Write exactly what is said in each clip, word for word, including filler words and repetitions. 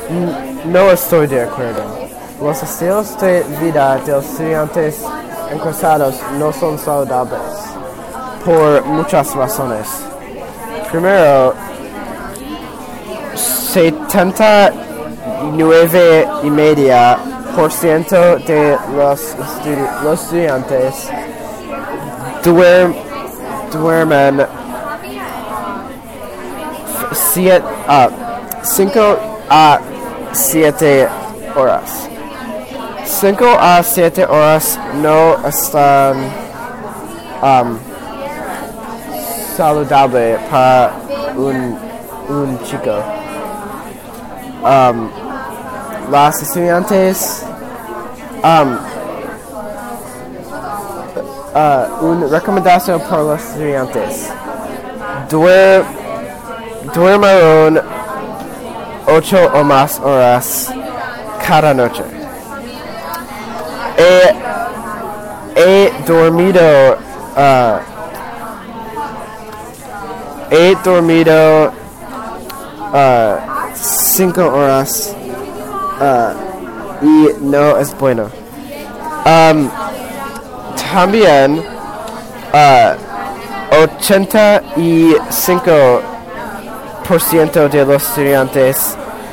N- no estoy de acuerdo. Los estilos de vida de los estudiantes encarcelados no son saludables por muchas razones. Primero, setenta y nueve y media por ciento de los, estu- los estudiantes duer- duermen siete, uh, cinco a siete horas. cinco a siete horas no están um, saludable para un, un chico. Um, las estudiantes um, uh, una recomendación para los estudiantes: Duer, duerman ocho o más horas cada noche. He, he dormido uh, he dormido uh, cinco horas uh, y no es bueno. Um, también uh, ochenta y cinco por ciento de los estudiantes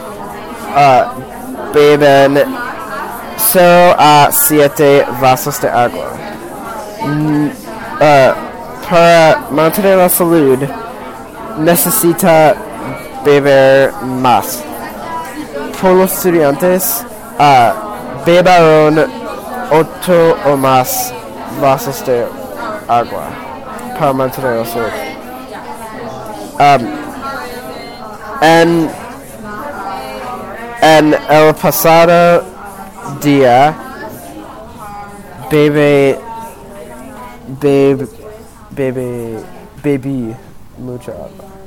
uh, beben solo a siete vasos de agua. Mm, uh, para mantener la salud necesita beber más. Por los estudiantes, uh, beban ocho o más vasos de agua para mantener la salud. Um, en, en el pasado día, bebe, bebe, bebe, bebí mucha agua.